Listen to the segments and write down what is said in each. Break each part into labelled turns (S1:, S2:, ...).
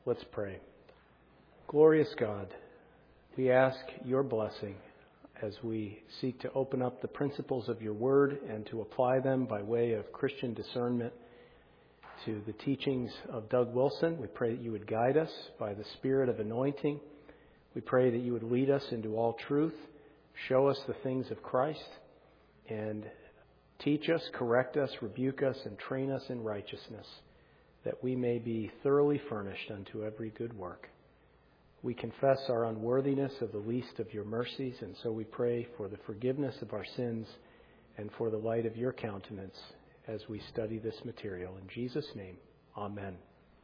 S1: Let's pray. Glorious God, we ask your blessing as we seek to open up the principles of your word and to apply them by way of Christian discernment to the teachings of Doug Wilson. We pray that you would guide us by the spirit of anointing. We pray that you would lead us into all truth, show us the things of Christ, and teach us, correct us, rebuke us, and train us in righteousness, that we may be thoroughly furnished unto every good work. We confess our unworthiness of the least of your mercies, and so we pray for the forgiveness of our sins and for the light of your countenance as we study this material. In Jesus' name, amen.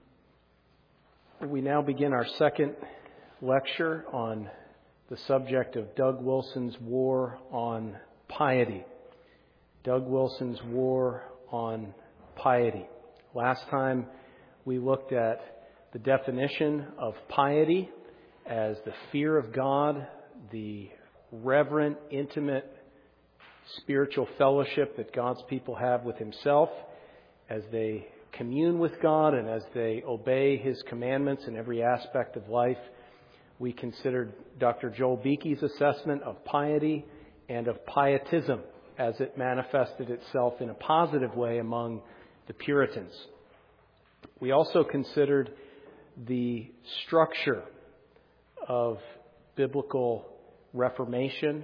S1: We now begin our second lecture on the subject of Doug Wilson's War on Piety. Doug Wilson's War on Piety. Last time we looked at the definition of piety as the fear of God, the reverent, intimate, spiritual fellowship that God's people have with Himself as they commune with God and as they obey His commandments in every aspect of life. We considered Dr. Joel Beeke's assessment of piety and of pietism as it manifested itself in a positive way among the Puritans. We also considered the structure of biblical reformation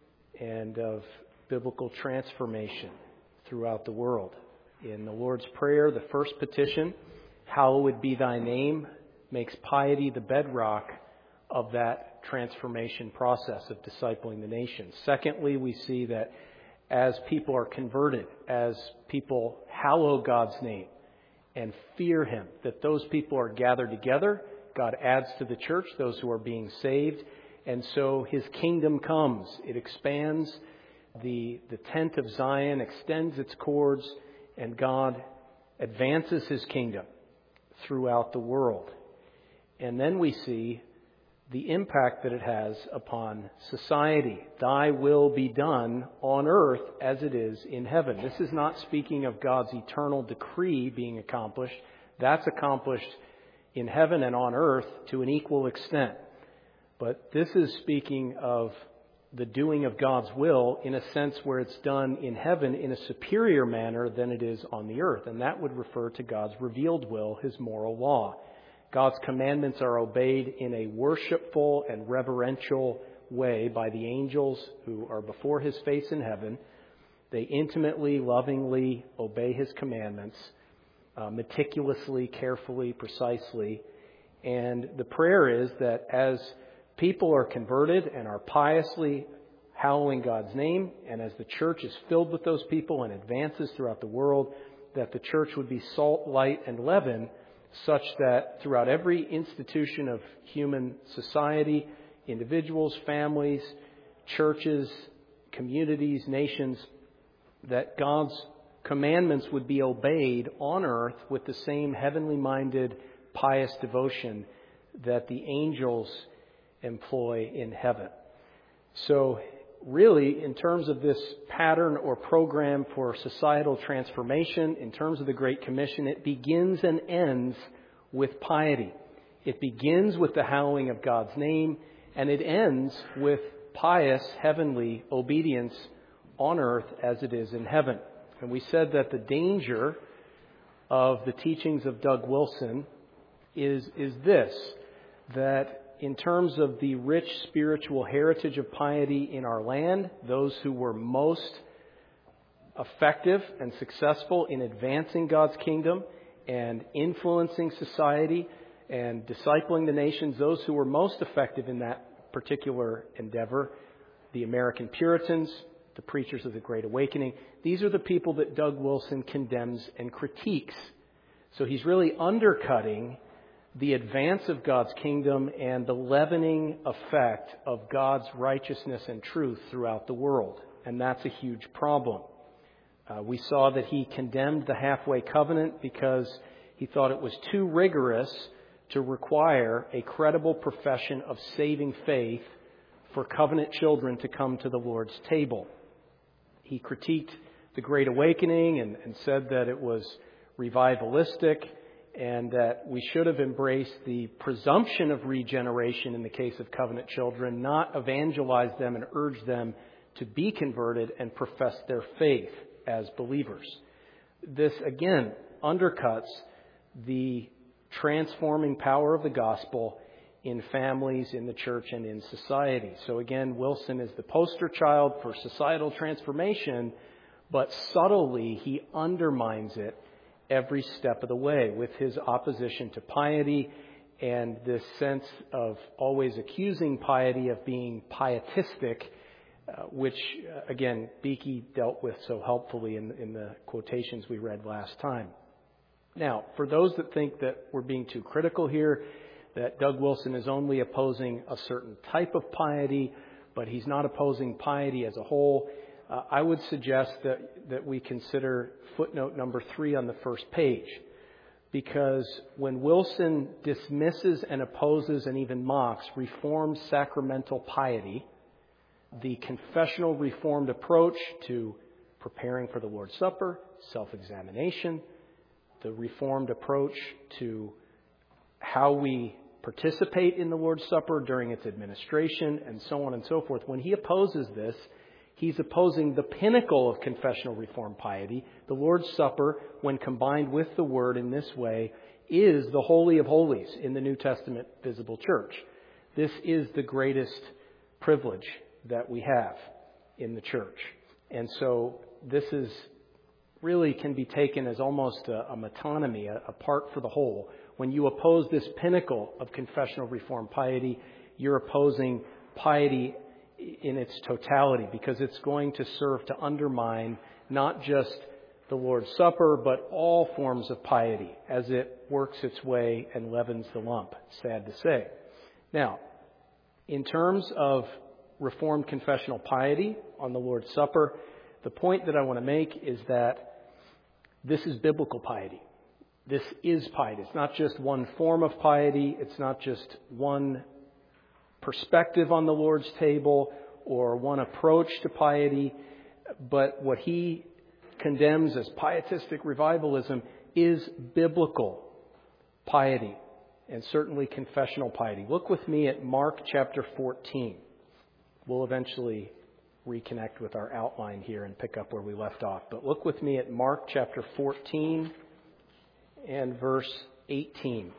S1: and of biblical transformation throughout the world. In the Lord's Prayer, the first petition, "Hallowed be thy name," makes piety the bedrock of that transformation process of discipling the nations. Secondly, we see that as people are converted, as people hallow God's name and fear Him, that those people are gathered together. God adds to the church those who are being saved. And so His kingdom comes. It expands. The tent of Zion extends its cords, and God advances His kingdom throughout the world. And then we see the impact that it has upon society. Thy will be done on earth as it is in heaven. This is not speaking of God's eternal decree being accomplished. That's accomplished in heaven and on earth to an equal extent. But this is speaking of the doing of God's will in a sense where it's done in heaven in a superior manner than it is on the earth. And that would refer to God's revealed will, His moral law. God's commandments are obeyed in a worshipful and reverential way by the angels who are before His face in heaven. They intimately, lovingly obey His commandments, meticulously, carefully, precisely. And the prayer is that as people are converted and are piously hallowing God's name, and as the church is filled with those people and advances throughout the world, that the church would be salt, light, and leaven, such that throughout every institution of human society, individuals, families, churches, communities, nations, that God's commandments would be obeyed on earth with the same heavenly-minded, pious devotion that the angels employ in heaven. So really, in terms of this pattern or program for societal transformation, in terms of the Great Commission, it begins and ends with piety. It begins with the hallowing of God's name, and it ends with pious heavenly obedience on earth as it is in heaven. And we said that the danger of the teachings of Doug Wilson is this, that in terms of the rich spiritual heritage of piety in our land, those who were most effective and successful in advancing God's kingdom and influencing society and discipling the nations, those who were most effective in that particular endeavor, the American Puritans, the preachers of the Great Awakening, these are the people that Doug Wilson condemns and critiques. So he's really undercutting the advance of God's kingdom and the leavening effect of God's righteousness and truth throughout the world. And that's a huge problem. We saw that he condemned the halfway covenant because he thought it was too rigorous to require a credible profession of saving faith for covenant children to come to the Lord's table. He critiqued the Great Awakening and said that it was revivalistic and that we should have embraced the presumption of regeneration in the case of covenant children, not evangelize them and urge them to be converted and profess their faith as believers. This, again, undercuts the transforming power of the gospel in families, in the church, and in society. So again, Wilson is the poster child for societal transformation, but subtly he undermines it every step of the way with his opposition to piety and this sense of always accusing piety of being pietistic, which, again, Beeke dealt with so helpfully in the quotations we read last time. Now, for those that think that we're being too critical here, that Doug Wilson is only opposing a certain type of piety, but he's not opposing piety as a whole, I would suggest that we consider footnote number 3 on the first page. Because when Wilson dismisses and opposes and even mocks Reformed sacramental piety, the confessional Reformed approach to preparing for the Lord's Supper, self-examination, the Reformed approach to how we participate in the Lord's Supper during its administration, and so on and so forth. When he opposes this, he's opposing the pinnacle of confessional Reformed piety. The Lord's Supper, when combined with the Word in this way, is the Holy of Holies in the New Testament visible church. This is the greatest privilege that we have in the church. And so this is really can be taken as almost a metonymy, a part for the whole. When you oppose this pinnacle of confessional Reformed piety, you're opposing piety in its totality, because it's going to serve to undermine not just the Lord's Supper, but all forms of piety as it works its way and leavens the lump, sad to say. Now, in terms of Reformed confessional piety on the Lord's Supper, the point that I want to make is that this is biblical piety. This is piety. It's not just one form of piety. It's not just one perspective on the Lord's table or one approach to piety. But what he condemns as pietistic revivalism is biblical piety, and certainly confessional piety. Look with me at Mark chapter 14. We'll eventually reconnect with our outline here and pick up where we left off. But look with me at Mark chapter 14 and verse 18.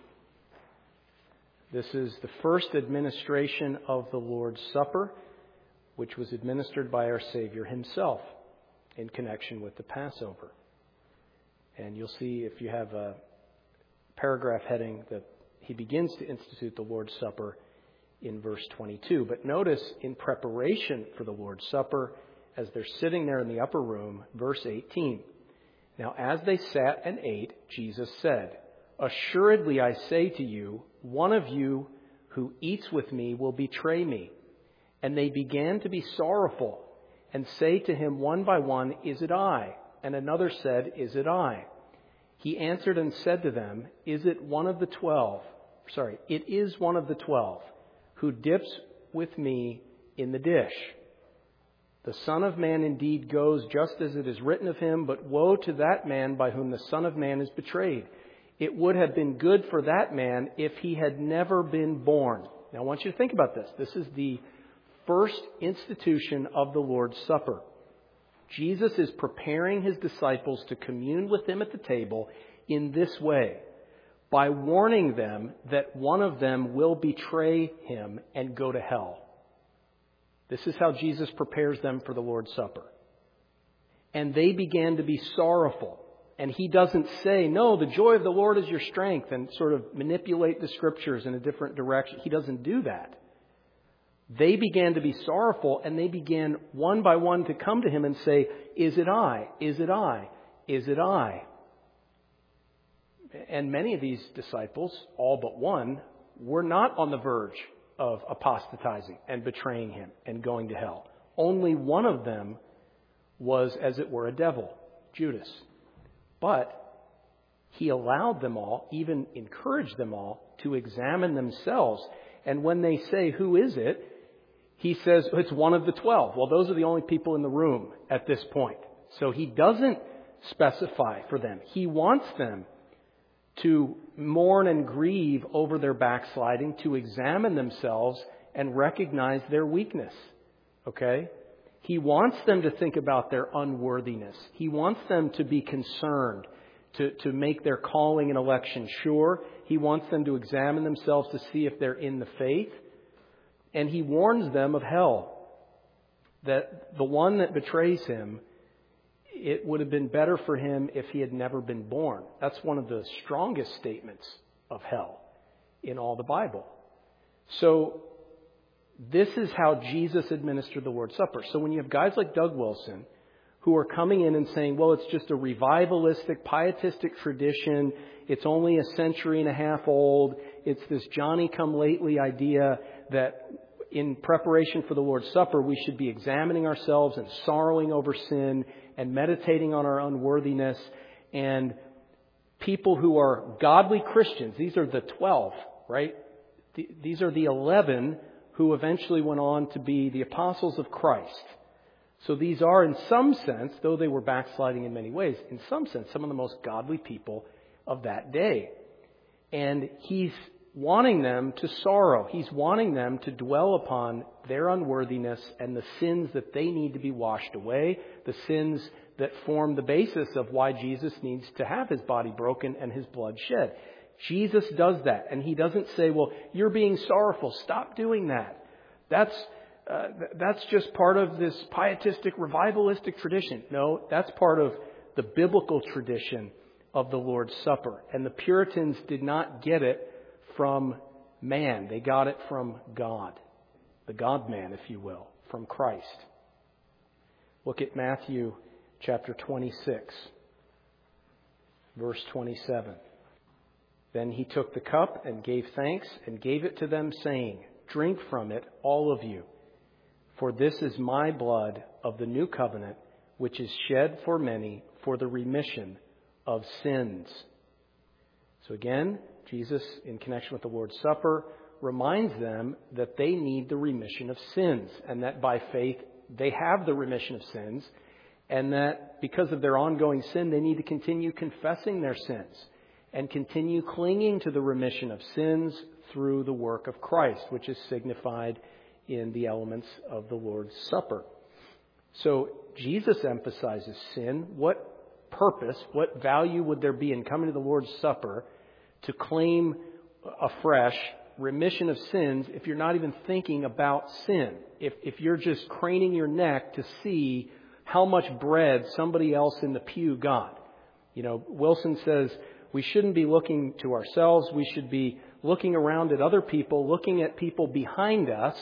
S1: This is the first administration of the Lord's Supper, which was administered by our Savior himself in connection with the Passover. And you'll see, if you have a paragraph heading, that he begins to institute the Lord's Supper in verse 22. But notice, in preparation for the Lord's Supper, as they're sitting there in the upper room, verse 18. Now, as they sat and ate, Jesus said, "Assuredly I say to you, one of you who eats with me will betray me." And they began to be sorrowful and say to him one by one, "Is it I?" And another said, "Is it I?" He answered and said to them, It is one of the 12, who dips with me in the dish. The Son of Man indeed goes just as it is written of him, but woe to that man by whom the Son of Man is betrayed. It would have been good for that man if he had never been born. Now I want you to think about this. This is the first institution of the Lord's Supper. Jesus is preparing his disciples to commune with him at the table in this way, by warning them that one of them will betray him and go to hell. This is how Jesus prepares them for the Lord's Supper. And they began to be sorrowful. And he doesn't say, no, the joy of the Lord is your strength, and sort of manipulate the Scriptures in a different direction. He doesn't do that. They began to be sorrowful, and they began one by one to come to him and say, "Is it I? Is it I? Is it I?" And many of these disciples, all but one, were not on the verge of apostatizing and betraying him and going to hell. Only one of them was, as it were, a devil, Judas. But he allowed them all, even encouraged them all, to examine themselves. And when they say, "Who is it?" he says, "It's one of the 12. Well, those are the only people in the room at this point. So he doesn't specify for them. He wants them to mourn and grieve over their backsliding, to examine themselves and recognize their weakness. Okay? He wants them to think about their unworthiness. He wants them to be concerned, to make their calling and election sure. He wants them to examine themselves to see if they're in the faith. And he warns them of hell. That the one that betrays him, it would have been better for him if he had never been born. That's one of the strongest statements of hell in all the Bible. So this is how Jesus administered the Lord's Supper. So when you have guys like Doug Wilson who are coming in and saying, well, it's just a revivalistic, pietistic tradition. It's only a century and a half old. It's this Johnny-come-lately idea that in preparation for the Lord's Supper, we should be examining ourselves and sorrowing over sin and meditating on our unworthiness. And people who are godly Christians, these are the 12, right? These are the 11 who eventually went on to be the apostles of Christ. So these are, in some sense, though they were backsliding in many ways, in some sense, some of the most godly people of that day. And he's wanting them to sorrow. He's wanting them to dwell upon their unworthiness and the sins that they need to be washed away, the sins that form the basis of why Jesus needs to have his body broken and his blood shed. Jesus does that. And he doesn't say, well, you're being sorrowful. Stop doing that. That's just part of this pietistic, revivalistic tradition. No, that's part of the biblical tradition of the Lord's Supper. And the Puritans did not get it from man. They got it from God. The God-man, if you will, from Christ. Look at Matthew chapter 26, verse 27. Then he took the cup and gave thanks and gave it to them, saying, drink from it, all of you. For this is my blood of the new covenant, which is shed for many for the remission of sins. So again, Jesus, in connection with the Lord's Supper, reminds them that they need the remission of sins, and that by faith they have the remission of sins, and that because of their ongoing sin, they need to continue confessing their sins and continue clinging to the remission of sins through the work of Christ, which is signified in the elements of the Lord's Supper. So Jesus emphasizes sin. What purpose, what value would there be in coming to the Lord's Supper to claim afresh remission of sins if you're not even thinking about sin? If you're just craning your neck to see how much bread somebody else in the pew got. You know, Wilson says we shouldn't be looking to ourselves. We should be looking around at other people, looking at people behind us.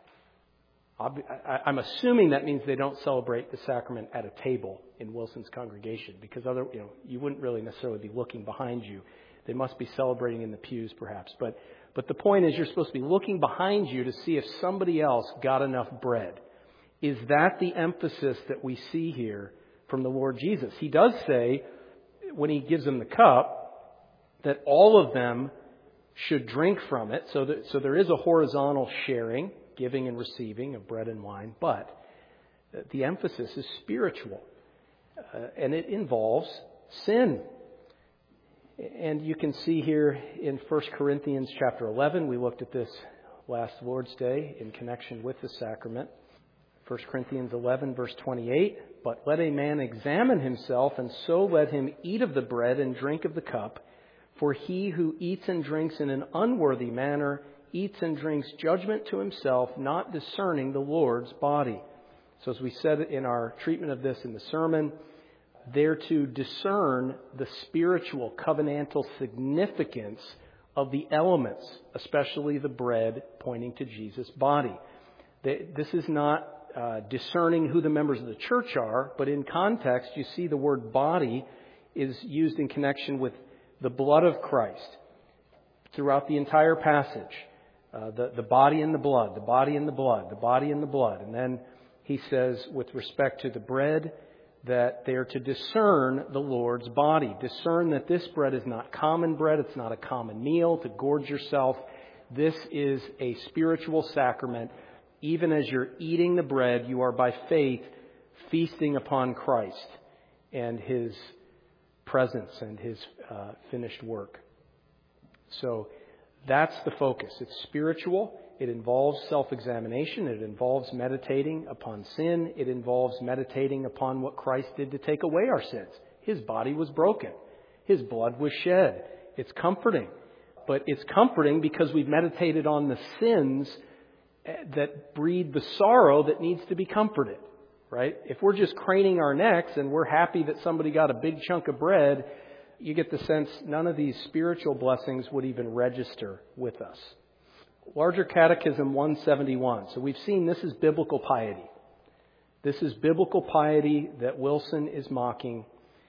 S1: I'm assuming that means they don't celebrate the sacrament at a table in Wilson's congregation, because you wouldn't really necessarily be looking behind you. They must be celebrating in the pews, perhaps. But the point is, you're supposed to be looking behind you to see if somebody else got enough bread. Is that the emphasis that we see here from the Lord Jesus? He does say, when he gives them the cup, that all of them should drink from it. So there is a horizontal sharing, giving and receiving of bread and wine, but the emphasis is spiritual, and it involves sin. And you can see here in 1 Corinthians chapter 11, we looked at this last Lord's Day in connection with the sacrament. 1 Corinthians 11, verse 28, but let a man examine himself, and so let him eat of the bread and drink of the cup. For he who eats and drinks in an unworthy manner eats and drinks judgment to himself, not discerning the Lord's body. So as we said in our treatment of this in the sermon, they're to discern the spiritual covenantal significance of the elements, especially the bread pointing to Jesus' body. This is not discerning who the members of the church are, but in context you see the word body is used in connection with the blood of Christ throughout the entire passage. The body and the blood, the body and the blood, the body and the blood. And then he says, with respect to the bread, that they are to discern the Lord's body. Discern that this bread is not common bread. It's not a common meal to gorge yourself. This is a spiritual sacrament. Even as you're eating the bread, you are by faith feasting upon Christ and his presence and his finished work. So that's the focus. It's spiritual. It involves self-examination. It involves meditating upon sin. It involves meditating upon what Christ did to take away our sins. His body was broken. His blood was shed. It's comforting. But it's comforting because we've meditated on the sins that breed the sorrow that needs to be comforted. Right? If we're just craning our necks and we're happy that somebody got a big chunk of bread, you get the sense none of these spiritual blessings would even register with us. Larger Catechism 171. So we've seen this is biblical piety. This is biblical piety that Wilson is mocking,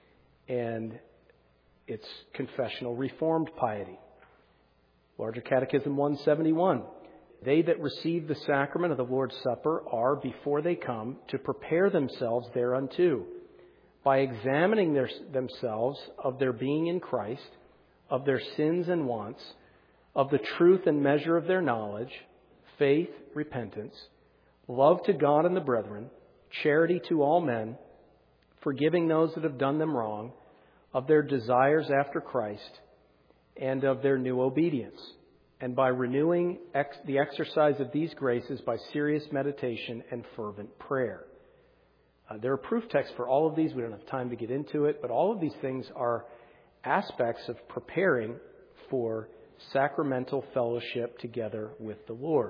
S1: and it's confessional Reformed piety. Larger Catechism 171. They that receive the sacrament of the Lord's Supper are, before they come, to prepare themselves thereunto, by examining themselves of their being in Christ, of their sins and wants, of the truth and measure of their knowledge, faith, repentance, love to God and the brethren, charity to all men, forgiving those that have done them wrong, of their desires after Christ, and of their new obedience, and by renewing the exercise of these graces by serious meditation and fervent prayer. There are proof texts for all of these. We don't have time to get into it, but all of these things are aspects of preparing for sacramental fellowship together with the Lord.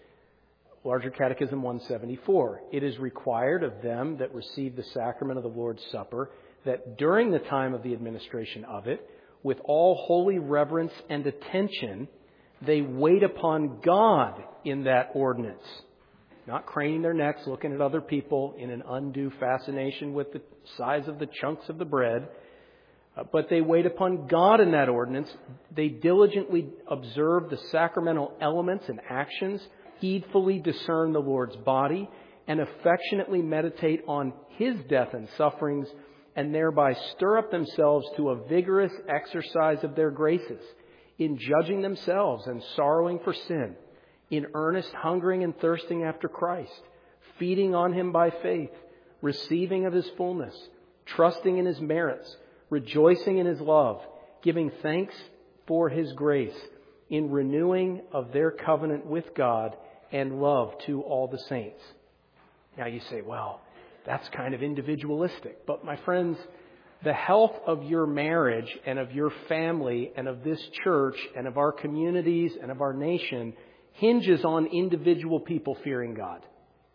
S1: Larger Catechism 174. It is required of them that receive the sacrament of the Lord's Supper that during the time of the administration of it, with all holy reverence and attention, they wait upon God in that ordinance. Not craning their necks, looking at other people in an undue fascination with the size of the chunks of the bread. But they wait upon God in that ordinance. They diligently observe the sacramental elements and actions, heedfully discern the Lord's body, and affectionately meditate on His death and sufferings, and thereby stir up themselves to a vigorous exercise of their graces, in judging themselves and sorrowing for sin, in earnest hungering and thirsting after Christ, feeding on Him by faith, receiving of His fullness, trusting in His merits, rejoicing in His love, giving thanks for His grace, in renewing of their covenant with God and love to all the saints. Now you say, well, that's kind of individualistic. But my friends, the health of your marriage and of your family and of this church and of our communities and of our nation hinges on individual people fearing God.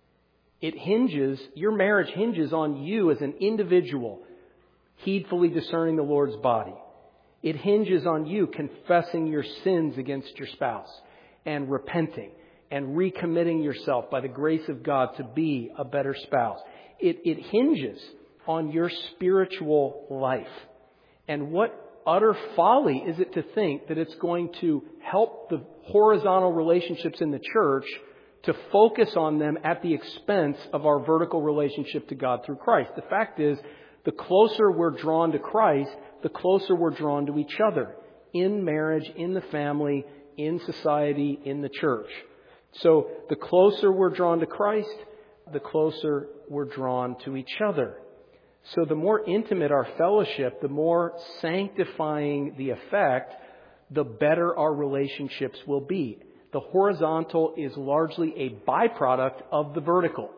S1: Your marriage hinges on you as an individual heedfully discerning the Lord's body. It hinges on you confessing your sins against your spouse and repenting and recommitting yourself by the grace of God to be a better spouse. It hinges on your spiritual life. And what utter folly is it to think that it's going to help the horizontal relationships in the church to focus on them at the expense of our vertical relationship to God through Christ. The fact is, the closer we're drawn to Christ, the closer we're drawn to each other in marriage, in the family, in society, in the church. So the closer we're drawn to Christ, the closer we're drawn to each other. So the more intimate our fellowship, the more sanctifying the effect, the better our relationships will be. The horizontal is largely a byproduct of the vertical.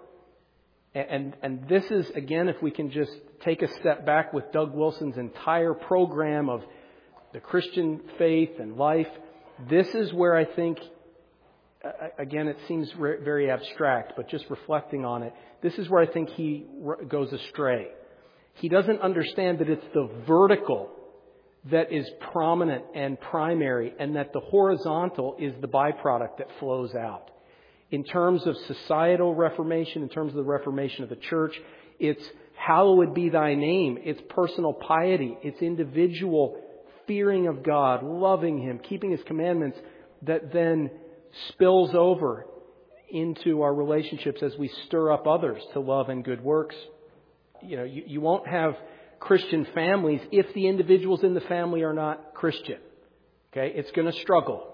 S1: And this is, again, if we can just take a step back with Doug Wilson's entire program of the Christian faith and life, this is where I think, again, it seems very abstract, but just reflecting on it, this is where I think he goes astray. He doesn't understand that it's the vertical that is prominent and primary, and that the horizontal is the byproduct that flows out. In terms of societal reformation, in terms of the reformation of the church, it's hallowed be thy name. It's personal piety. It's individual fearing of God, loving Him, keeping His commandments, that then spills over into our relationships as we stir up others to love and good works. You won't have Christian families if the individuals in the family are not Christian. Okay? It's going to struggle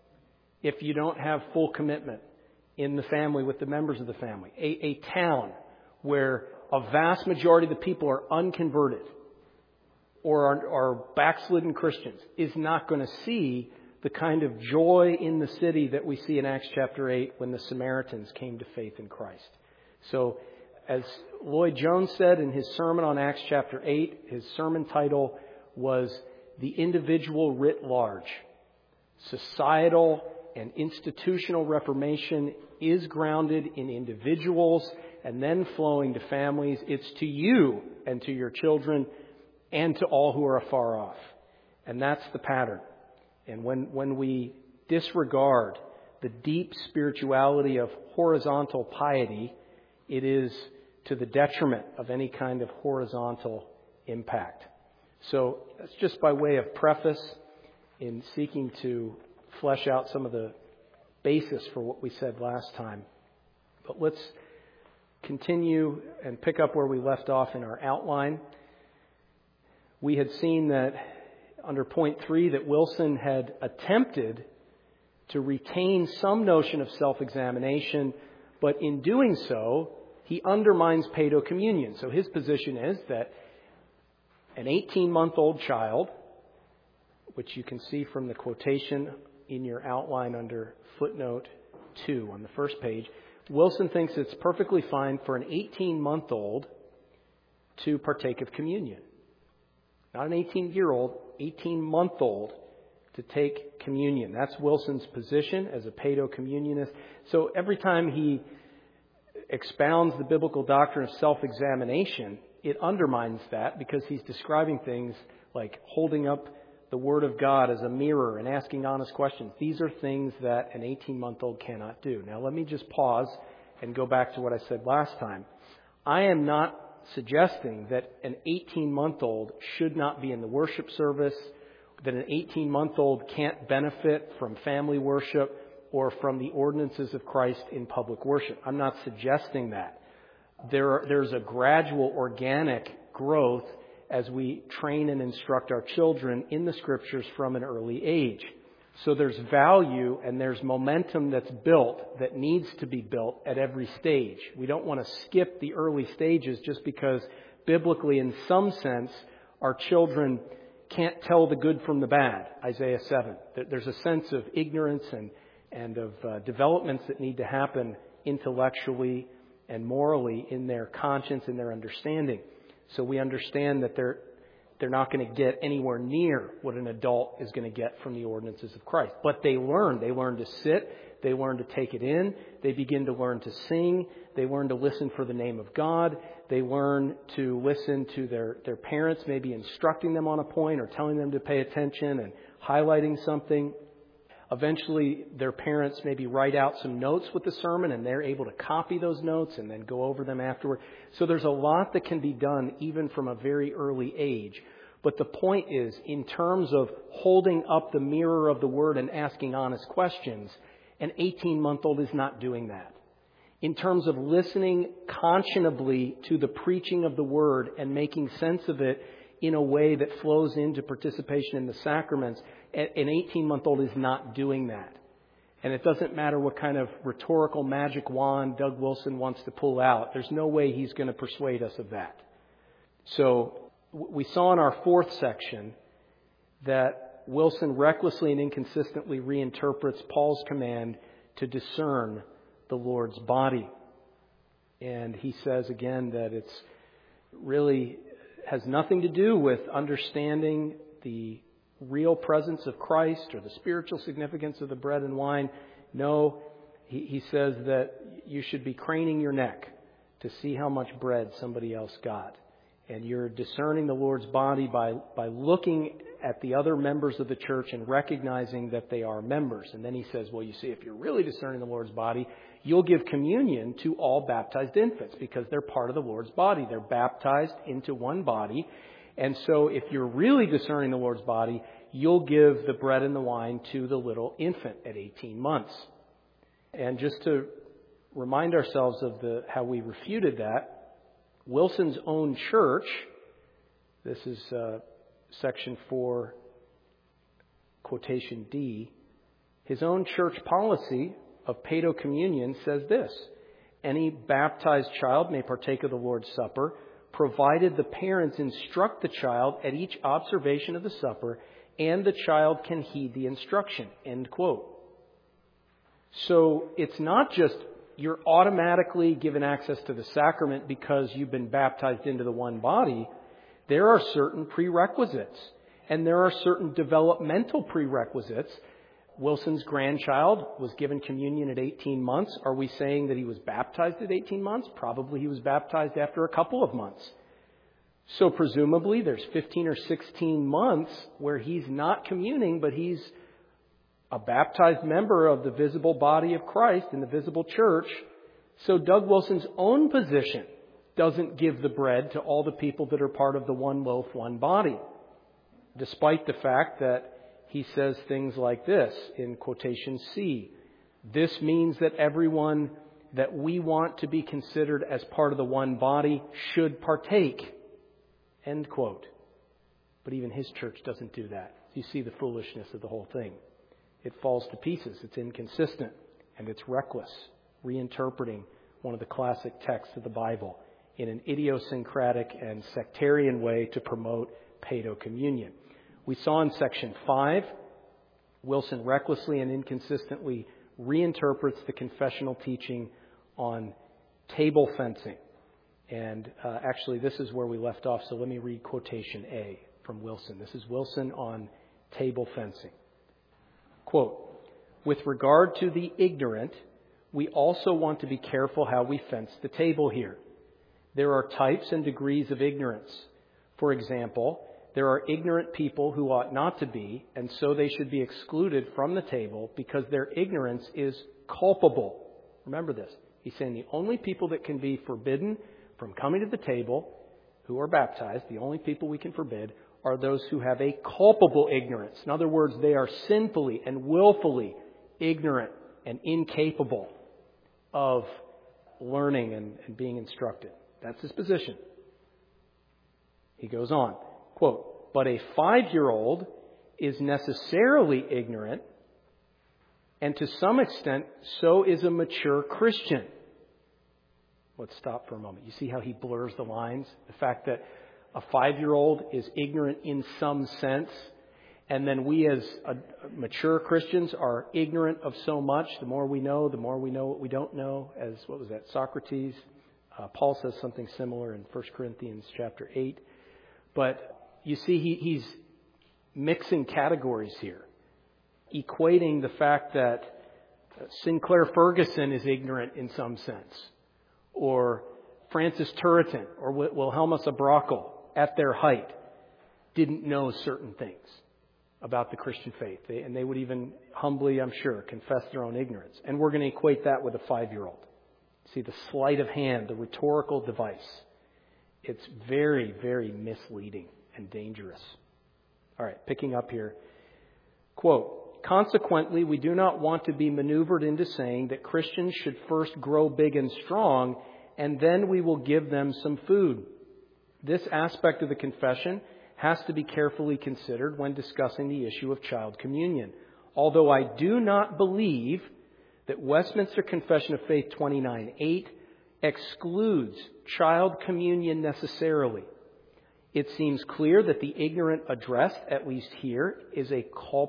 S1: if you don't have full commitment in the family with the members of the family. A town where a vast majority of the people are unconverted or are backslidden Christians is not going to see the kind of joy in the city that we see in Acts chapter 8 when the Samaritans came to faith in Christ. So, as Lloyd Jones said in his sermon on Acts chapter 8, his sermon title was The Individual Writ Large. Societal and institutional reformation is grounded in individuals and then flowing to families. It's to you and to your children and to all who are afar off. And that's the pattern. And when we disregard the deep spirituality of horizontal piety, it is to the detriment of any kind of horizontal impact. So that's just by way of preface in seeking to flesh out some of the basis for what we said last time. But let's continue and pick up where we left off in our outline. We had seen that under point 3 that Wilson had attempted to retain some notion of self-examination, but in doing so, he undermines paedo communion. So his position is that an 18-month-old child, which you can see from the quotation in your outline under footnote 2 on the first page, Wilson thinks it's perfectly fine for an 18-month-old to partake of communion. Not an 18-year-old, 18-month-old to take communion. That's Wilson's position as a paedo communionist. So every time he expounds the biblical doctrine of self-examination, it undermines that because he's describing things like holding up the Word of God as a mirror and asking honest questions. These are things that an 18-month-old cannot do. Now, let me just pause and go back to what I said last time. I am not suggesting that an 18-month-old should not be in the worship service, that an 18-month-old can't benefit from family worship or from the ordinances of Christ in public worship. I'm not suggesting that. There's a gradual organic growth as we train and instruct our children in the Scriptures from an early age. So there's value and there's momentum that's built that needs to be built at every stage. We don't want to skip the early stages just because biblically, in some sense, our children can't tell the good from the bad, Isaiah 7. There's a sense of ignorance and of developments that need to happen intellectually and morally in their conscience and their understanding. So we understand that they're not going to get anywhere near what an adult is going to get from the ordinances of Christ. But they learn. They learn to sit. They learn to take it in. They begin to learn to sing. They learn to listen for the name of God. They learn to listen to their parents, maybe instructing them on a point or telling them to pay attention and highlighting something. Eventually, their parents maybe write out some notes with the sermon and they're able to copy those notes and then go over them afterward. So there's a lot that can be done even from a very early age. But the point is, in terms of holding up the mirror of the Word and asking honest questions, an 18-month-old is not doing that. In terms of listening conscionably to the preaching of the Word and making sense of it in a way that flows into participation in the sacraments, an 18-month-old is not doing that. And it doesn't matter what kind of rhetorical magic wand Doug Wilson wants to pull out. There's no way he's going to persuade us of that. So we saw in our fourth section that Wilson recklessly and inconsistently reinterprets Paul's command to discern the Lord's body. And he says again that it's really has nothing to do with understanding the real presence of Christ or the spiritual significance of the bread and wine. No, he says that you should be craning your neck to see how much bread somebody else got. And you're discerning the Lord's body by looking at the other members of the church and recognizing that they are members. And then he says, well, you see, if you're really discerning the Lord's body, you'll give communion to all baptized infants because they're part of the Lord's body. They're baptized into one body. And so if you're really discerning the Lord's body, you'll give the bread and the wine to the little infant at 18 months. And just to remind ourselves of how we refuted that, Wilson's own church, this is section 4, quotation D, his own church policy of paedo communion says this: any baptized child may partake of the Lord's Supper, provided the parents instruct the child at each observation of the supper and the child can heed the instruction, end quote. So it's not just you're automatically given access to the sacrament because you've been baptized into the one body. There are certain prerequisites, and there are certain developmental prerequisites. Wilson's grandchild was given communion at 18 months. Are we saying that he was baptized at 18 months? Probably he was baptized after a couple of months. So presumably there's 15 or 16 months where he's not communing, but he's a baptized member of the visible body of Christ in the visible church. So Doug Wilson's own position doesn't give the bread to all the people that are part of the one loaf, one body, despite the fact that he says things like this in quotation C. This means that everyone that we want to be considered as part of the one body should partake. End quote. But even his church doesn't do that. You see the foolishness of the whole thing. It falls to pieces. It's inconsistent and it's reckless, reinterpreting one of the classic texts of the Bible in an idiosyncratic and sectarian way to promote paedocommunion. We saw in section 5, Wilson recklessly and inconsistently reinterprets the confessional teaching on table fencing. And actually, this is where we left off, so let me read quotation A from Wilson. This is Wilson on table fencing. Quote, with regard to the ignorant, we also want to be careful how we fence the table here. There are types and degrees of ignorance. For example, there are ignorant people who ought not to be, and so they should be excluded from the table because their ignorance is culpable. Remember this. He's saying the only people that can be forbidden from coming to the table, who are baptized, the only people we can forbid, are those who have a culpable ignorance. In other words, they are sinfully and willfully ignorant and incapable of learning and being instructed. That's his position. He goes on, quote, but a 5-year-old is necessarily ignorant, and to some extent, so is a mature Christian. Let's stop for a moment. You see how he blurs the lines? The fact that a 5-year-old is ignorant in some sense, and then we as mature Christians are ignorant of so much. The more we know what we don't know, as, what was that, Socrates? Paul says something similar in 1 Corinthians chapter 8. But you see, he's mixing categories here, equating the fact that Sinclair Ferguson is ignorant in some sense, or Francis Turretin or Wilhelmus Abrakel at their height didn't know certain things about the Christian faith. And they would even humbly, I'm sure, confess their own ignorance. And we're going to equate that with a 5-year-old. See, the sleight of hand, the rhetorical device. It's very, very misleading and dangerous. All right, picking up here. Quote, consequently, we do not want to be maneuvered into saying that Christians should first grow big and strong, and then we will give them some food. This aspect of the confession has to be carefully considered when discussing the issue of child communion. Although I do not believe that Westminster Confession of Faith 29:8 excludes child communion necessarily. It seems clear that the ignorant addressed, at least here, is a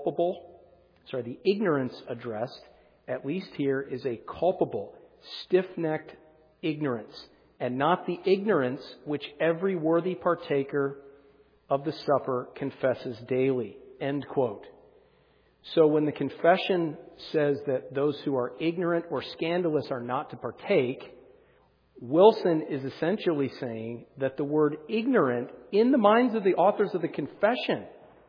S1: the ignorance addressed, at least here, is a culpable, stiff-necked ignorance, and not the ignorance which every worthy partaker of the supper confesses daily. End quote. So when the confession says that those who are ignorant or scandalous are not to partake, Wilson is essentially saying that the word ignorant, in the minds of the authors of the confession,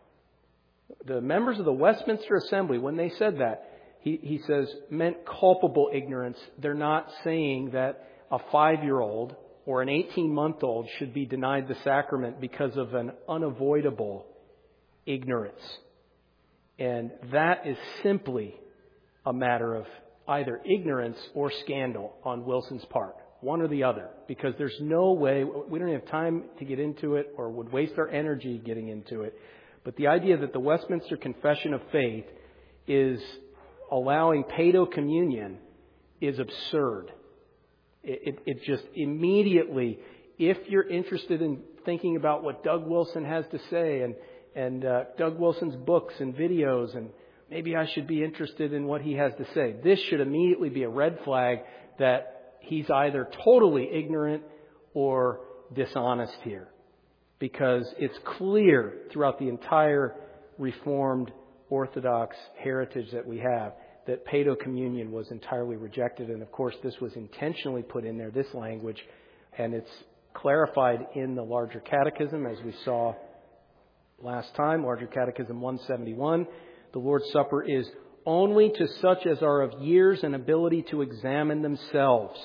S1: the members of the Westminster Assembly, when they said that, he says, meant culpable ignorance. They're not saying that a 5-year-old or an 18-month-old should be denied the sacrament because of an unavoidable ignorance. And that is simply a matter of either ignorance or scandal on Wilson's part. One or the other. Because there's no way, we don't have time to get into it or would waste our energy getting into it. But the idea that the Westminster Confession of Faith is allowing paedocommunion is absurd. It just immediately, if you're interested in thinking about what Doug Wilson has to say and Doug Wilson's books and videos, and maybe I should be interested in what he has to say. This should immediately be a red flag that he's either totally ignorant or dishonest here, because it's clear throughout the entire Reformed Orthodox heritage that we have that paedocommunion was entirely rejected. And of course, this was intentionally put in there, this language, and it's clarified in the larger catechism, as we saw last time, larger catechism 171. The Lord's Supper is only to such as are of years and ability to examine themselves.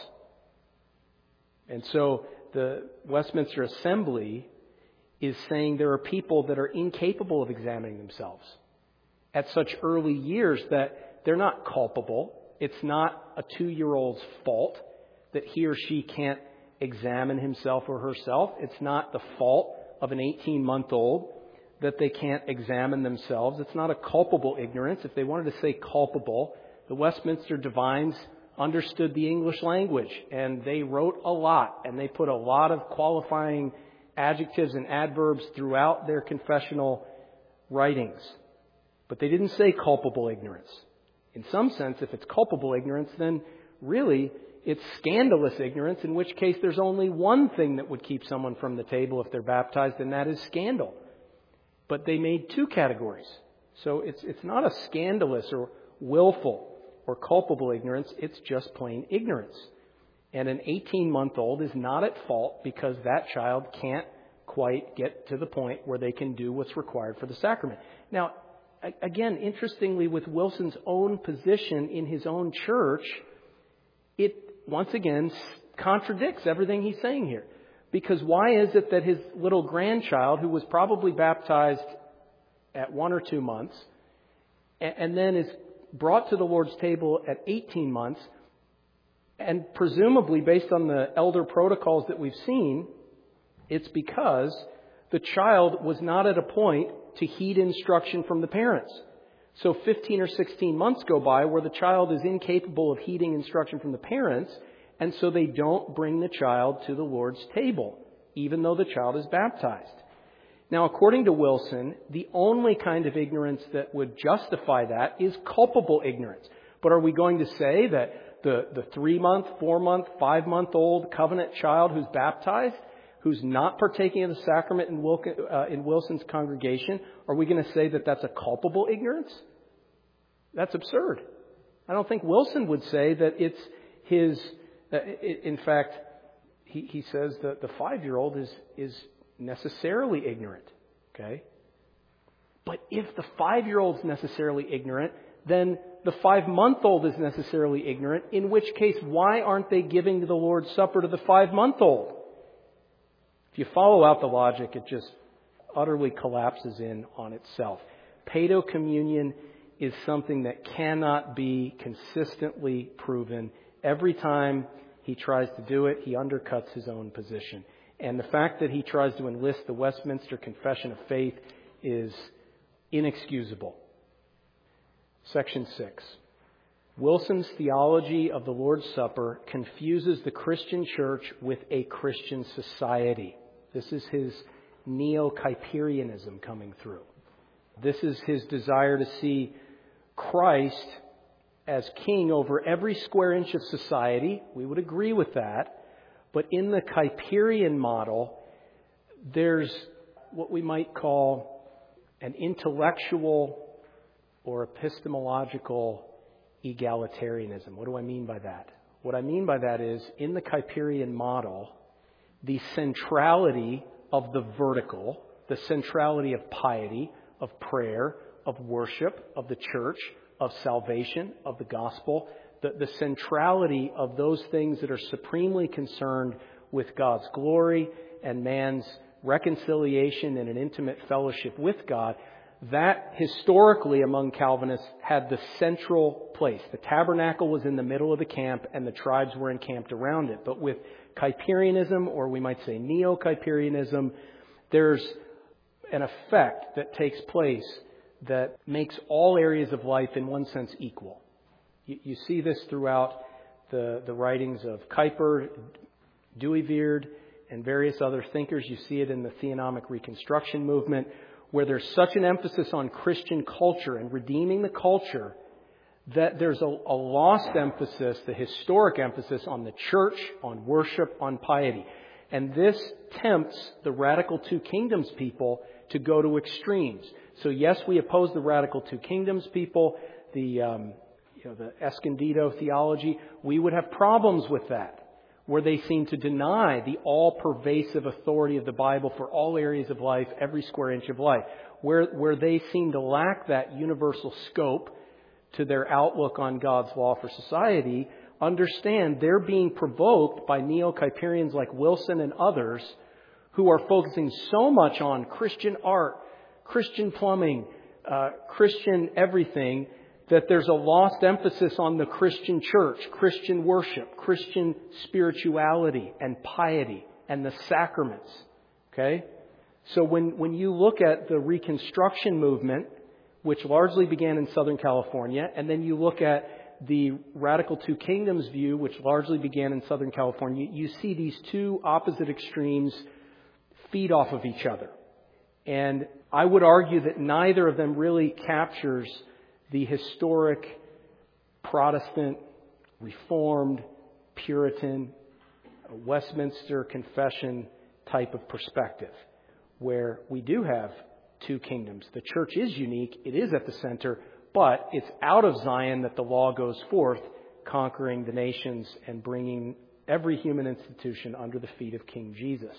S1: And so the Westminster Assembly is saying there are people that are incapable of examining themselves at such early years that they're not culpable. It's not a 2-year-old's fault that he or she can't examine himself or herself. It's not the fault of an 18-month-old that they can't examine themselves. It's not a culpable ignorance. If they wanted to say culpable, the Westminster divines understood the English language, and they wrote a lot, and they put a lot of qualifying adjectives and adverbs throughout their confessional writings. But they didn't say culpable ignorance. In some sense, if it's culpable ignorance, then really it's scandalous ignorance, in which case there's only one thing that would keep someone from the table if they're baptized, and that is scandal. But they made 2 categories. So it's not a scandalous or willful or culpable ignorance. It's just plain ignorance. And an 18-month-old is not at fault because that child can't quite get to the point where they can do what's required for the sacrament. Now, again, interestingly, with Wilson's own position in his own church, it once again contradicts everything he's saying here. Because why is it that his little grandchild, who was probably baptized at 1 or 2 months, and then is brought to the Lord's table at 18 months, and presumably based on the elder protocols that we've seen, it's because the child was not at a point to heed instruction from the parents. So 15 or 16 months go by where the child is incapable of heeding instruction from the parents, and so they don't bring the child to the Lord's table, even though the child is baptized. Now, according to Wilson, the only kind of ignorance that would justify that is culpable ignorance. But are we going to say that the 3-month, 4-month, 5-month-old covenant child who's baptized, who's not partaking of the sacrament in Wilson's congregation, are we going to say that that's a culpable ignorance? That's absurd. I don't think Wilson would say that it's his... In fact, he says that the 5-year-old is necessarily ignorant. Okay? But if the 5-year-old's necessarily ignorant, then the 5-month-old is necessarily ignorant, in which case, why aren't they giving the Lord's Supper to the 5-month-old? If you follow out the logic, it just utterly collapses in on itself. Paedocommunion is something that cannot be consistently proven. Every time he tries to do it, he undercuts his own position. And the fact that he tries to enlist the Westminster Confession of Faith is inexcusable. Section 6. Wilson's theology of the Lord's Supper confuses the Christian church with a Christian society. This is his neo-Kuyperianism coming through. This is his desire to see Christ as king over every square inch of society. We would agree with that. But in the Kuyperian model, there's what we might call an intellectual or epistemological egalitarianism. What do I mean by that? What I mean by that is, in the Kuyperian model, the centrality of the vertical, the centrality of piety, of prayer, of worship, of the church, of salvation, of the gospel, the centrality of those things that are supremely concerned with God's glory and man's reconciliation and an intimate fellowship with God, that historically among Calvinists had the central place. The tabernacle was in the middle of the camp and the tribes were encamped around it. But with Kuyperianism, or we might say neo-Kuyperianism, there's an effect that takes place that makes all areas of life in one sense equal. You see this throughout the writings of Kuyper, Duiveerd, and various other thinkers. You see it in the theonomic reconstruction movement, where there's such an emphasis on Christian culture and redeeming the culture that there's a lost emphasis, the historic emphasis on the church, on worship, on piety. And this tempts the radical two kingdoms people to go to extremes. So yes, we oppose the radical two kingdoms people, the Escondido theology. We would have problems with that, where they seem to deny the all-pervasive authority of the Bible for all areas of life, every square inch of life, where they seem to lack that universal scope to their outlook on God's law for society. Understand they're being provoked by neo-Kuyperians like Wilson and others who are focusing so much on Christian art, Christian plumbing, Christian everything, that there's a lost emphasis on the Christian church, Christian worship, Christian spirituality and piety and the sacraments. Okay? So when you look at the Reconstruction movement, which largely began in Southern California, and then you look at the Radical Two Kingdoms view, which largely began in Southern California, you see these two opposite extremes feed off of each other. And I would argue that neither of them really captures the historic Protestant, Reformed, Puritan, Westminster Confession type of perspective, where we do have two kingdoms. The church is unique. It is at the center, but it's out of Zion that the law goes forth, conquering the nations and bringing every human institution under the feet of King Jesus.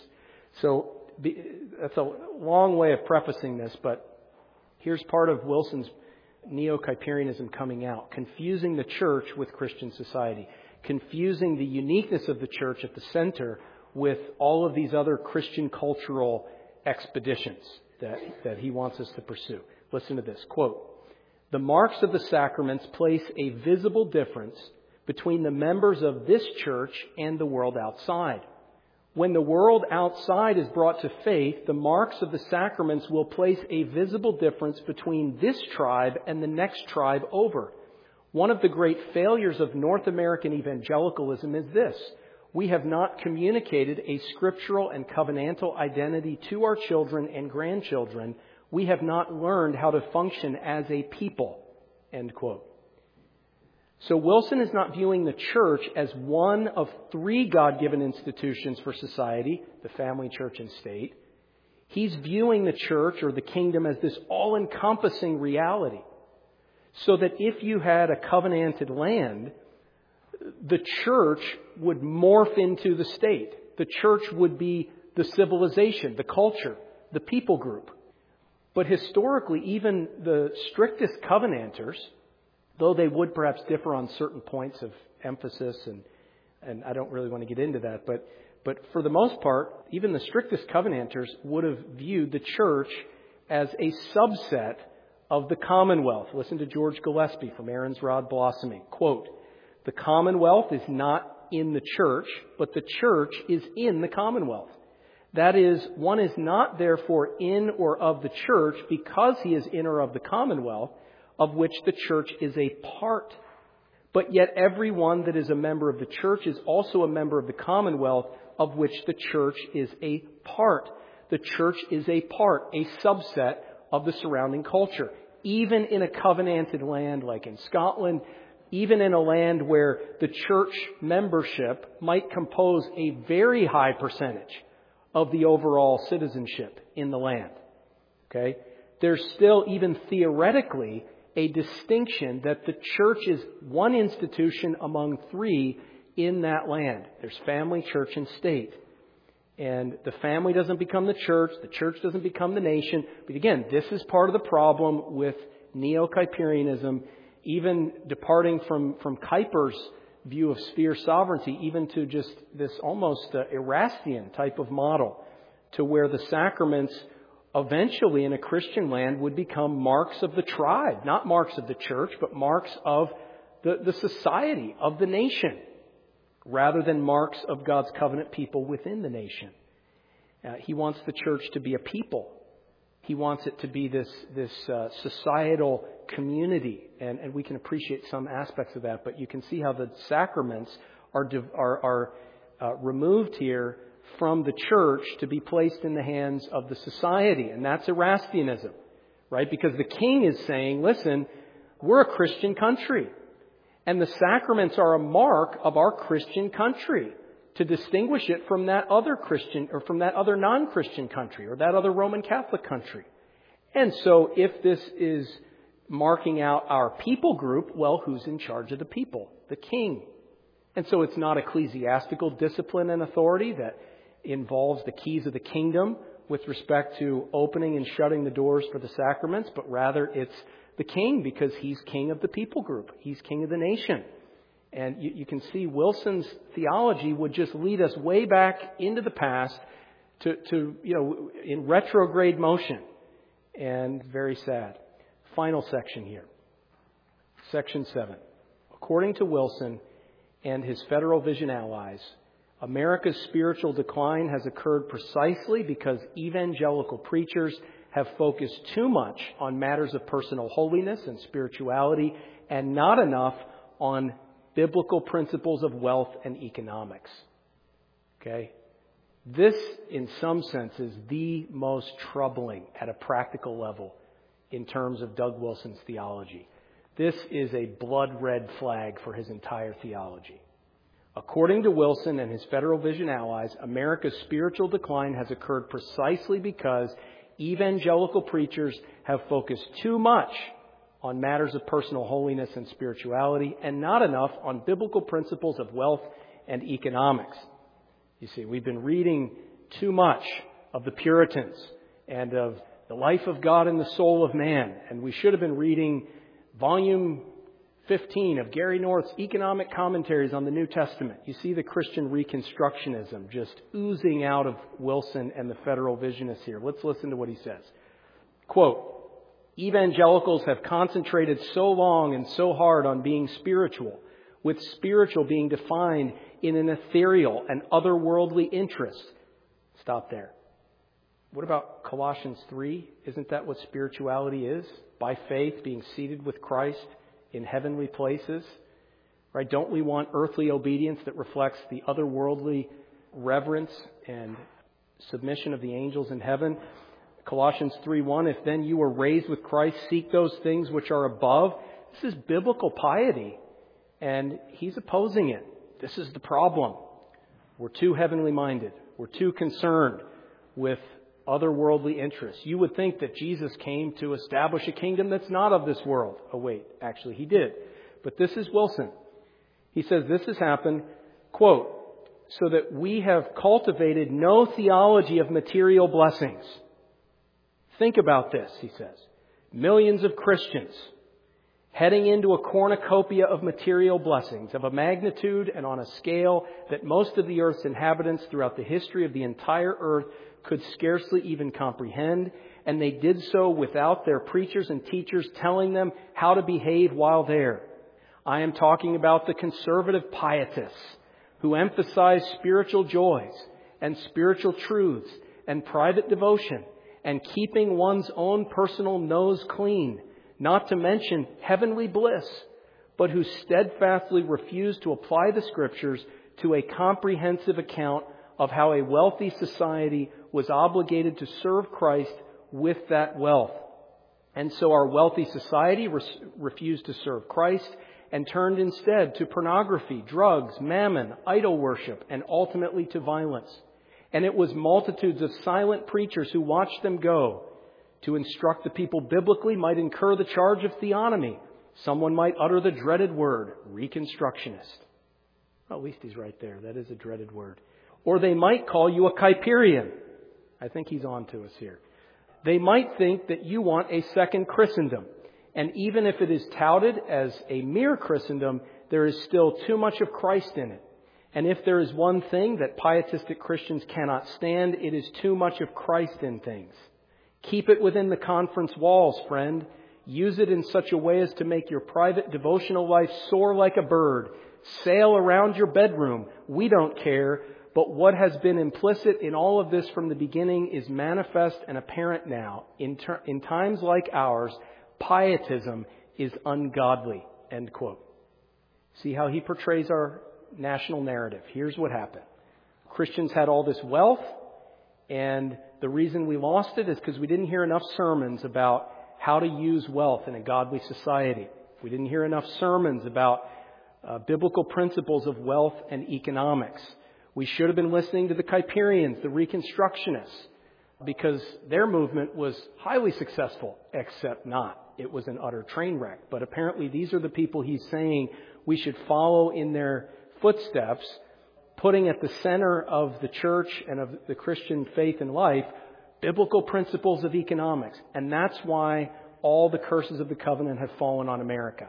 S1: So that's a long way of prefacing this, but here's part of Wilson's neo-Kuyperianism coming out, confusing the church with Christian society, confusing the uniqueness of the church at the center with all of these other Christian cultural expeditions that he wants us to pursue. Listen to this, quote, "The marks of the sacraments place a visible difference between the members of this church and the world outside. When the world outside is brought to faith, the marks of the sacraments will place a visible difference between this tribe and the next tribe over. One of the great failures of North American evangelicalism is this: we have not communicated a scriptural and covenantal identity to our children and grandchildren. We have not learned how to function as a people." End quote. So Wilson is not viewing the church as one of three God-given institutions for society, the family, church, and state. He's viewing the church or the kingdom as this all-encompassing reality. So that if you had a covenanted land, the church would morph into the state. The church would be the civilization, the culture, the people group. But historically, even the strictest covenanters, though they would perhaps differ on certain points of emphasis, and I don't really want to get into that, but for the most part, even the strictest covenanters would have viewed the church as a subset of the commonwealth. Listen to George Gillespie from Aaron's Rod Blossoming. Quote, "The commonwealth is not in the church, but the church is in the commonwealth. That is, one is not therefore in or of the church because he is in or of the commonwealth, of which the church is a part. But yet every one that is a member of the church is also a member of the commonwealth, of which the church is a part." The church is a part, a subset of the surrounding culture. Even in a covenanted land like in Scotland, even in a land where the church membership might compose a very high percentage of the overall citizenship in the land. Okay? There's still, even theoretically, a distinction that the church is one institution among three in that land. There's family, church, and state. And the family doesn't become the church doesn't become the nation. But again, this is part of the problem with neo-Kuyperianism, even departing from Kuyper's view of sphere sovereignty, even to just this almost Erastian type of model, to where the sacraments eventually in a Christian land would become marks of the tribe, not marks of the church, but marks of the society, of the nation, rather than marks of God's covenant people within the nation. He wants the church to be a people. He wants it to be this societal community, and we can appreciate some aspects of that. But you can see how the sacraments are removed here from the church to be placed in the hands of the society. And that's Erastianism, right? Because the king is saying, listen, we're a Christian country. And the sacraments are a mark of our Christian country to distinguish it from that other Christian or from that other non-Christian country or that other Roman Catholic country. And so if this is marking out our people group, well, who's in charge of the people? The king. And so it's not ecclesiastical discipline and authority that involves the keys of the kingdom with respect to opening and shutting the doors for the sacraments, but rather it's the king because he's king of the people group. He's king of the nation. And you can see Wilson's theology would just lead us way back into the past to in retrograde motion. And very sad. Final section here. Section 7. According to Wilson and his Federal Vision allies, America's spiritual decline has occurred precisely because evangelical preachers have focused too much on matters of personal holiness and spirituality and not enough on biblical principles of wealth and economics. Okay? This, in some sense, is the most troubling at a practical level in terms of Doug Wilson's theology. This is a blood red flag for his entire theology. According to Wilson and his Federal Vision allies, America's spiritual decline has occurred precisely because evangelical preachers have focused too much on matters of personal holiness and spirituality and not enough on biblical principles of wealth and economics. You see, we've been reading too much of the Puritans and of the life of God in the soul of man. And we should have been reading volume 15 of Gary North's Economic Commentaries on the New Testament. You see the Christian Reconstructionism just oozing out of Wilson and the Federal Visionists here. Let's listen to what he says. Quote, evangelicals have concentrated so long and so hard on being spiritual, with spiritual being defined in an ethereal and otherworldly interest. Stop there. What about Colossians 3? Isn't that what spirituality is? By faith, being seated with Christ in heavenly places. Right? Don't we want earthly obedience that reflects the otherworldly reverence and submission of the angels in heaven? Colossians 3:1, if then you were raised with Christ, seek those things which are above. This is biblical piety, and he's opposing it. This is the problem. We're too heavenly minded. We're too concerned with otherworldly interests. You would think that Jesus came to establish a kingdom that's not of this world. Oh, wait, actually he did. But this is Wilson. He says this has happened, quote, so that we have cultivated no theology of material blessings. Think about this, he says. Millions of Christians heading into a cornucopia of material blessings of a magnitude and on a scale that most of the earth's inhabitants throughout the history of the entire earth could scarcely even comprehend, and they did so without their preachers and teachers telling them how to behave while there. I am talking about the conservative pietists who emphasize spiritual joys and spiritual truths and private devotion and keeping one's own personal nose clean, not to mention heavenly bliss, but who steadfastly refuse to apply the Scriptures to a comprehensive account of how a wealthy society was obligated to serve Christ with that wealth. And so our wealthy society refused to serve Christ and turned instead to pornography, drugs, mammon, idol worship, and ultimately to violence. And it was multitudes of silent preachers who watched them go. To instruct the people biblically might incur the charge of theonomy. Someone might utter the dreaded word, Reconstructionist. Well, at least he's right there. That is a dreaded word. Or they might call you a Kuyperian. I think he's on to us here. They might think that you want a second Christendom. And even if it is touted as a mere Christendom, there is still too much of Christ in it. And if there is one thing that pietistic Christians cannot stand, it is too much of Christ in things. Keep it within the conference walls, friend. Use it in such a way as to make your private devotional life soar like a bird. Sail around your bedroom. We don't care. But what has been implicit in all of this from the beginning is manifest and apparent now. In times like ours, pietism is ungodly. End quote. See how he portrays our national narrative. Here's what happened. Christians had all this wealth, and the reason we lost it is because we didn't hear enough sermons about how to use wealth in a godly society. We didn't hear enough sermons about biblical principles of wealth and economics. We should have been listening to the Kuyperians, the Reconstructionists, because their movement was highly successful, except not. It was an utter train wreck. But apparently these are the people he's saying we should follow in their footsteps, putting at the center of the church and of the Christian faith and life biblical principles of economics. And that's why all the curses of the covenant have fallen on America,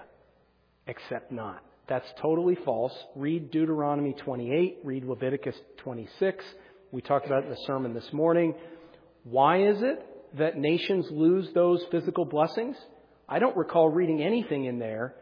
S1: except not. That's totally false. Read Deuteronomy 28, read Leviticus 26. We talked about it in the sermon this morning. Why is it that nations lose those physical blessings? I don't recall reading anything in there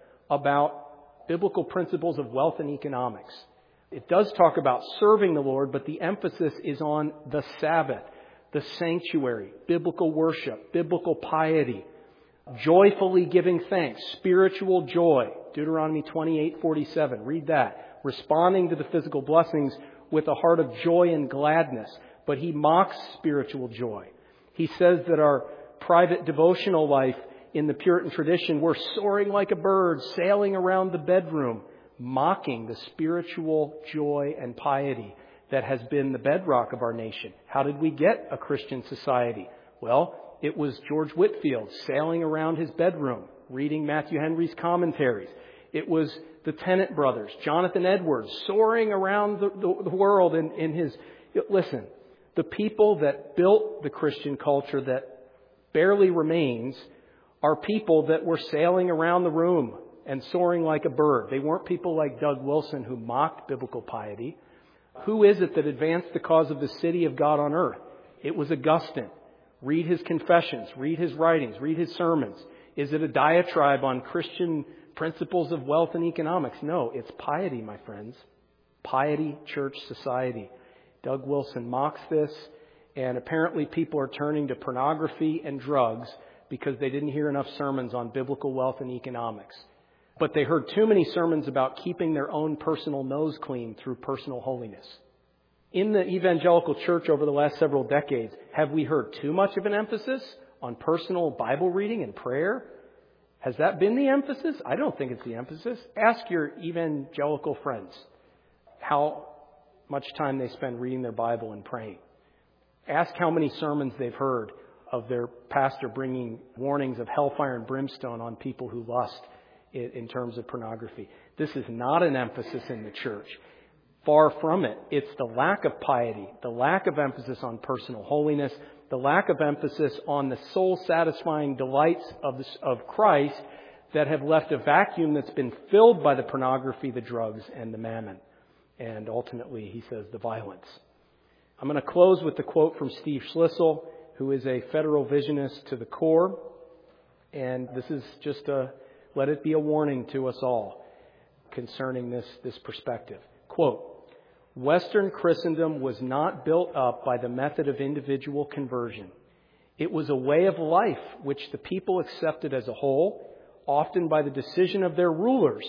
S1: about biblical principles of wealth and economics. It does talk about serving the Lord, but the emphasis is on the Sabbath, the sanctuary, biblical worship, biblical piety, joyfully giving thanks, spiritual joy. Deuteronomy 28:47. Read that. Responding to the physical blessings with a heart of joy and gladness. But he mocks spiritual joy. He says that our private devotional life in the Puritan tradition, we're soaring like a bird, sailing around the bedroom, mocking the spiritual joy and piety that has been the bedrock of our nation. How did we get a Christian society? Well, it was George Whitefield sailing around his bedroom, reading Matthew Henry's commentaries. It was the Tennant brothers, Jonathan Edwards, soaring around the world in his... Listen, the people that built the Christian culture that barely remains are people that were sailing around the room and soaring like a bird. They weren't people like Doug Wilson who mocked biblical piety. Who is it that advanced the cause of the city of God on earth? It was Augustine. Read his confessions, read his writings, read his sermons. Is it a diatribe on Christian principles of wealth and economics? No, it's piety, my friends. Piety, church, society. Doug Wilson mocks this, and apparently people are turning to pornography and drugs because they didn't hear enough sermons on biblical wealth and economics. But they heard too many sermons about keeping their own personal nose clean through personal holiness. In the evangelical church over the last several decades, have we heard too much of an emphasis on personal Bible reading and prayer? Has that been the emphasis? I don't think it's the emphasis. Ask your evangelical friends how much time they spend reading their Bible and praying. Ask how many sermons they've heard of their pastor bringing warnings of hellfire and brimstone on people who lust in terms of pornography. This is not an emphasis in the church. Far from it. It's the lack of piety, the lack of emphasis on personal holiness, the lack of emphasis on the soul-satisfying delights of Christ that have left a vacuum that's been filled by the pornography, the drugs, and the mammon. And ultimately, he says, the violence. I'm going to close with the quote from Steve Schlissel, who is a federal visionist to the core. And this is just let it be a warning to us all concerning this perspective. Quote, Western Christendom was not built up by the method of individual conversion. It was a way of life which the people accepted as a whole, often by the decision of their rulers,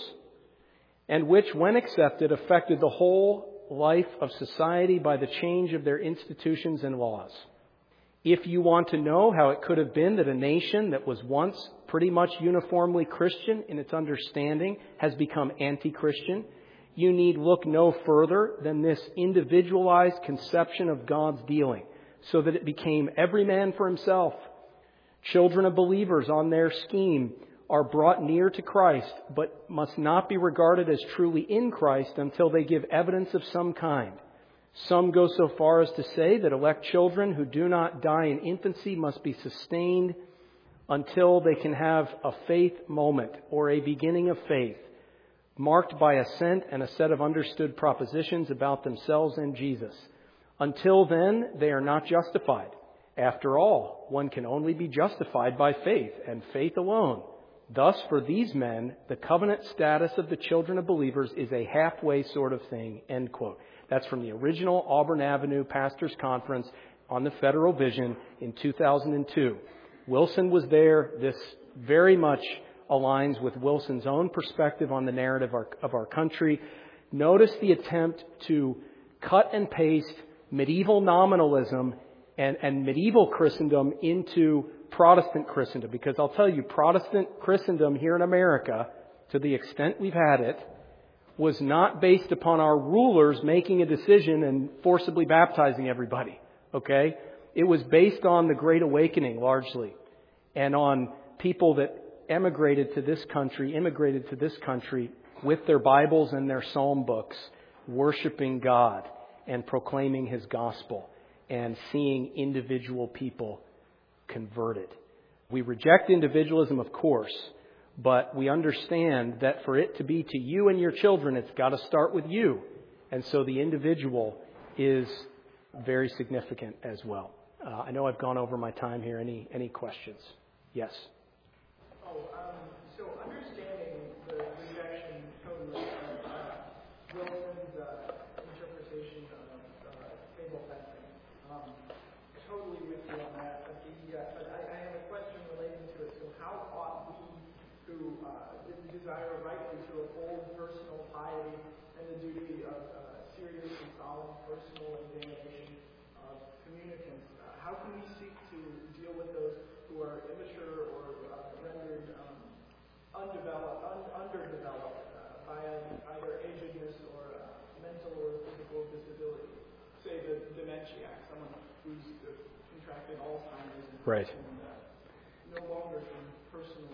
S1: and which, when accepted, affected the whole life of society by the change of their institutions and laws. If you want to know how it could have been that a nation that was once pretty much uniformly Christian in its understanding has become anti-Christian, you need look no further than this individualized conception of God's dealing, so that it became every man for himself. Children of believers on their scheme are brought near to Christ, but must not be regarded as truly in Christ until they give evidence of some kind. Some go so far as to say that elect children who do not die in infancy must be sustained until they can have a faith moment or a beginning of faith, marked by assent and a set of understood propositions about themselves and Jesus. Until then, they are not justified. After all, one can only be justified by faith, and faith alone. Thus, for these men, the covenant status of the children of believers is a halfway sort of thing, end quote. That's from the original Auburn Avenue Pastors Conference on the Federal Vision in 2002. Wilson was there. This very much aligns with Wilson's own perspective on the narrative of our country. Notice the attempt to cut and paste medieval nominalism and medieval Christendom into Protestant Christendom. Because I'll tell you, Protestant Christendom here in America, to the extent we've had it, was not based upon our rulers making a decision and forcibly baptizing everybody. Okay? It was based on the Great Awakening largely, and on people that immigrated to this country with their Bibles and their psalm books, worshiping God and proclaiming His gospel and seeing individual people converted. We reject individualism, of course, but we understand that for it to be to you and your children, it's got to start with you. And so the individual is very significant as well. I know I've gone over my time here. Any questions? Yes.
S2: So understanding the rejection totally of Wilson's interpretation of table fencing, totally with you on that. But I have a question relating to it. So how ought we who desire rightly to uphold personal piety and the duty of serious and solemn personal examination of communicants, how can we seek to deal with those who are immature or rendered underdeveloped by either agedness or mental or physical disability? Say the dementiac, someone who's contracted Alzheimer's and no longer can personally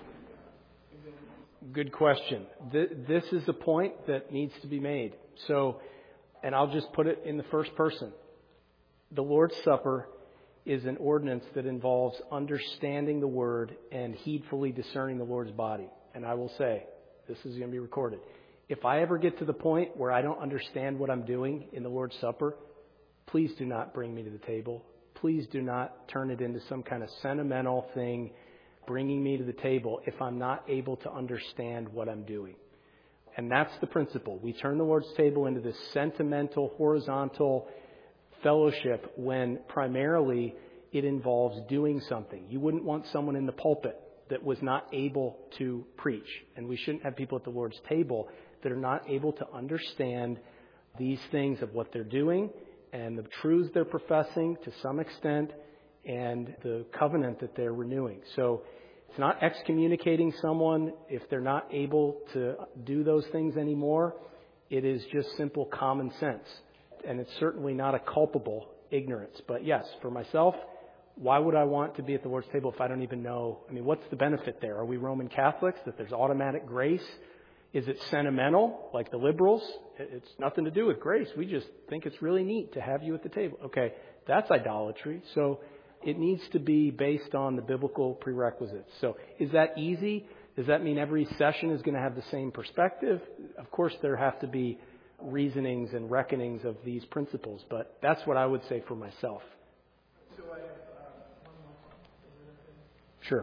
S2: examine.
S1: Good question. This is the point that needs to be made. So, and I'll just put it in the first person. The Lord's Supper is an ordinance that involves understanding the Word and heedfully discerning the Lord's body. And I will say, this is going to be recorded. If I ever get to the point where I don't understand what I'm doing in the Lord's Supper, please do not bring me to the table. Please do not turn it into some kind of sentimental thing, bringing me to the table if I'm not able to understand what I'm doing. And that's the principle. We turn the Lord's table into this sentimental, horizontal fellowship when primarily it involves doing something. You wouldn't want someone in the pulpit that was not able to preach. And we shouldn't have people at the Lord's table that are not able to understand these things of what they're doing and the truths they're professing to some extent and the covenant that they're renewing. So it's not excommunicating someone if they're not able to do those things anymore. It is just simple common sense. And it's certainly not a culpable ignorance. But yes, for myself, why would I want to be at the Lord's table if I don't even know? I mean, what's the benefit there? Are we Roman Catholics that there's automatic grace? Is it sentimental, like the liberals? It's nothing to do with grace. We just think it's really neat to have you at the table. Okay, that's idolatry. So it needs to be based on the biblical prerequisites. So is that easy? Does that mean every session is going to have the same perspective? Of course, there have to be reasonings and reckonings of these principles, but that's what I would say for myself.
S2: So I have one more question.
S1: Sure.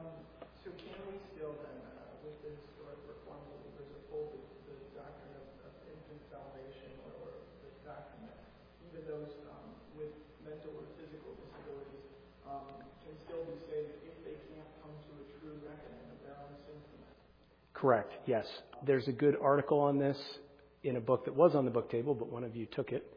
S2: So can we still then, with the historic Reformed believers, uphold the doctrine of infant salvation or the doctrine that even those with mental or physical disabilities can still be saved if they can't come to a true reckoning of their own sinfulness?
S1: Correct, yes. There's a good article on this in a book that was on the book table, but one of you took it.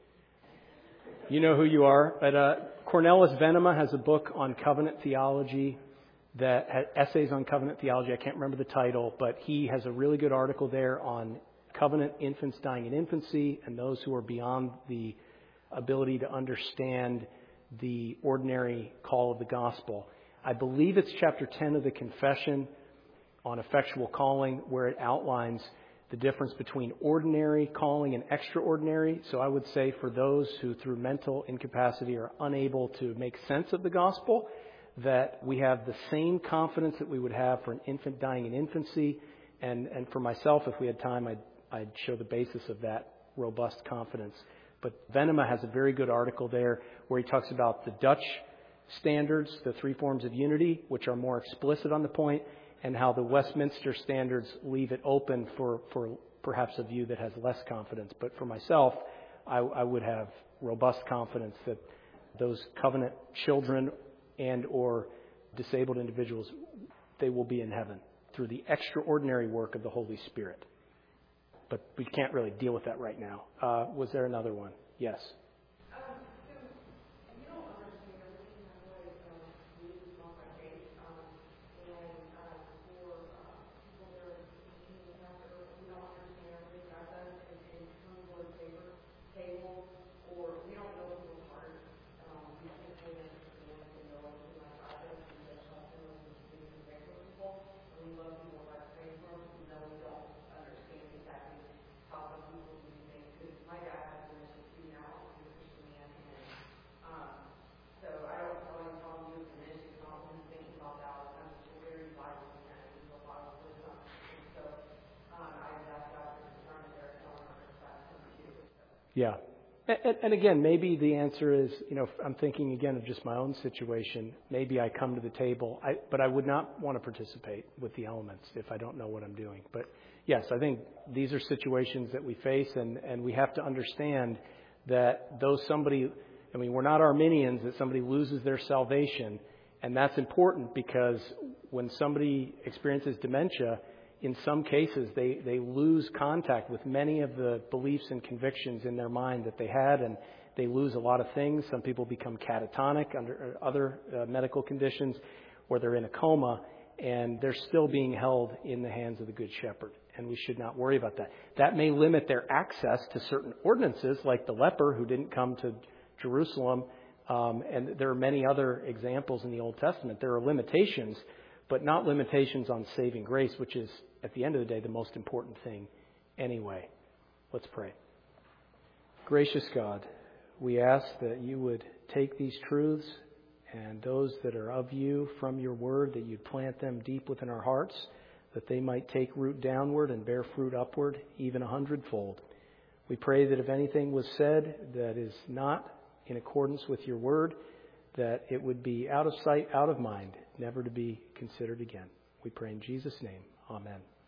S1: You know who you are. But Cornelis Venema has a book on covenant theology, that has essays on covenant theology. I can't remember the title, but he has a really good article there on covenant infants dying in infancy and those who are beyond the ability to understand the ordinary call of the gospel. I believe it's chapter 10 of the Confession on Effectual Calling, where it outlines the difference between ordinary calling and extraordinary. So I would say for those who through mental incapacity are unable to make sense of the gospel, that we have the same confidence that we would have for an infant dying in infancy. And for myself, if we had time, I'd show the basis of that robust confidence. But Venema has a very good article there where he talks about the Dutch standards, the three forms of unity, which are more explicit on the point, and how the Westminster standards leave it open for perhaps a view that has less confidence. But for myself, I would have robust confidence that those covenant children and or disabled individuals, they will be in heaven through the extraordinary work of the Holy Spirit. But we can't really deal with that right now. Was there another one? Yes. Yeah. And again, maybe the answer is, I'm thinking again of just my own situation. Maybe I come to the table, but I would not want to participate with the elements if I don't know what I'm doing. But yes, I think these are situations that we face, and we have to understand that we're not Arminians, that somebody loses their salvation. And that's important because when somebody experiences dementia, in some cases, they lose contact with many of the beliefs and convictions in their mind that they had, and they lose a lot of things. Some people become catatonic under other medical conditions, or they're in a coma, and they're still being held in the hands of the Good Shepherd, and we should not worry about that. That may limit their access to certain ordinances, like the leper who didn't come to Jerusalem, and there are many other examples in the Old Testament. There are limitations, but not limitations on saving grace, which is, at the end of the day, the most important thing anyway. Let's pray. Gracious God, we ask that you would take these truths and those that are of you from your word, that you'd plant them deep within our hearts, that they might take root downward and bear fruit upward, even 100-fold. We pray that if anything was said that is not in accordance with your word, that it would be out of sight, out of mind, never to be considered again. We pray in Jesus' name. Amen.